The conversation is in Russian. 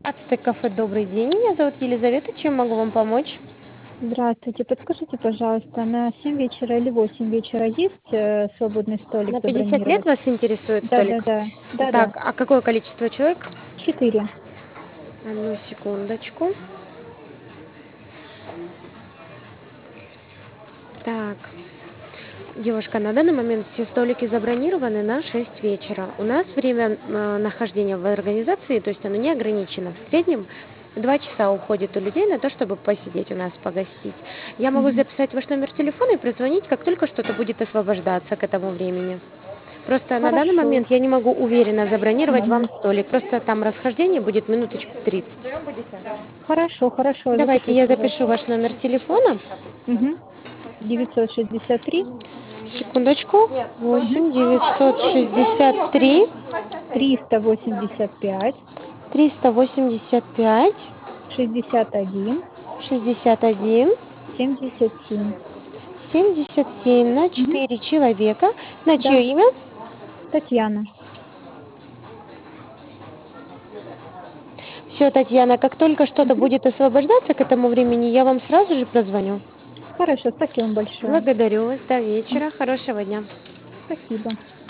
Ацтек кафе, добрый день. Меня зовут Елизавета. Чем могу вам помочь? Здравствуйте. Подскажите, пожалуйста, на 7 вечера или 8 вечера есть свободный столик На 50 лет забронировать? вас интересует столик? Да-да-да. Да-да. Так, а какое количество человек? 4. Одну секундочку. Так, девушка, на данный момент все столики забронированы на 6 вечера. У нас время нахождения в организации, то есть оно не ограничено. В среднем 2 часа уходит у людей на то, чтобы посидеть у нас, погостить. Я могу Мгм. записать ваш номер телефона и прозвонить, как только что-то будет освобождаться к этому времени. Просто на данный Хорошо. момент я не могу уверенно забронировать вам Мгм. столик. Просто там расхождение будет минуточку 30. Хорошо, хорошо. Давайте Запишите, я запишу пожалуйста. ваш номер телефона. Мгм. 963. Секундочку. Мгм. 8 963 385. 385 61. 61 77. 77 на Мгм. 4 человека. На Да. чье имя? Татьяна. Все, Татьяна, как только что-то Мгм. будет освобождаться к этому времени, я вам сразу же прозвоню. Хорошо, спасибо вам большое. Благодарю вас. До М, вечера. Хорошего дня. Спасибо.